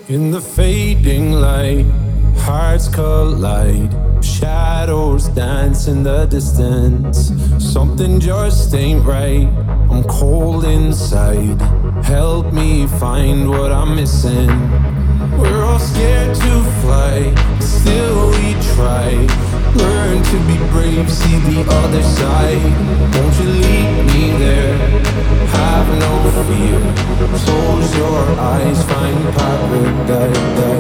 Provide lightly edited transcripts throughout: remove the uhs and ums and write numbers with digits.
In the fading light, hearts collide. Shadows dance in the distance. Something just ain't right. I'm cold inside. Help me find what I'm missing. We're all scared to fly, still we try. Learn to be brave, see the other side. Won't you lead me there? Have no fear. Close your eyes, find paradise.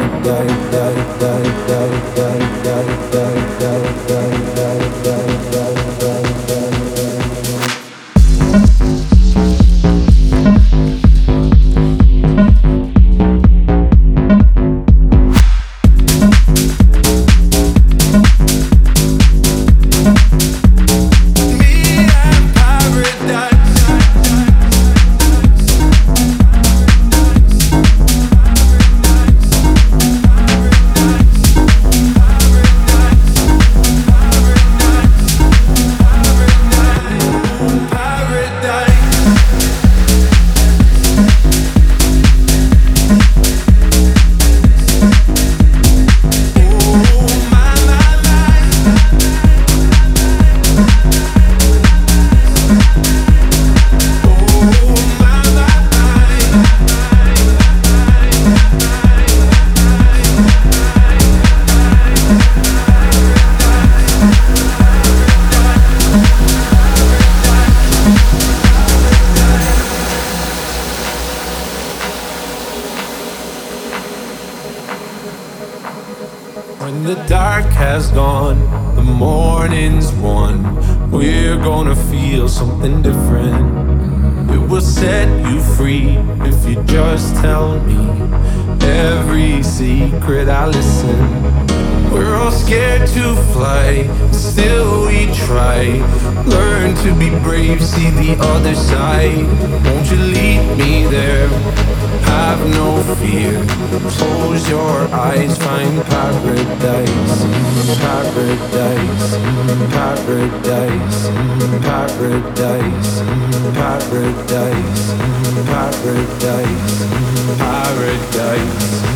When the dark has gone, the morning's won. We're gonna feel something different. It will set you free if you just tell me every secret. I listen. We're all scared to fly, still we try. Learn to be brave, see the other side. Won't you lead me there? Have no fear. Close your eyes, find paradise. Paradise, paradise, paradise, paradise, paradise, paradise.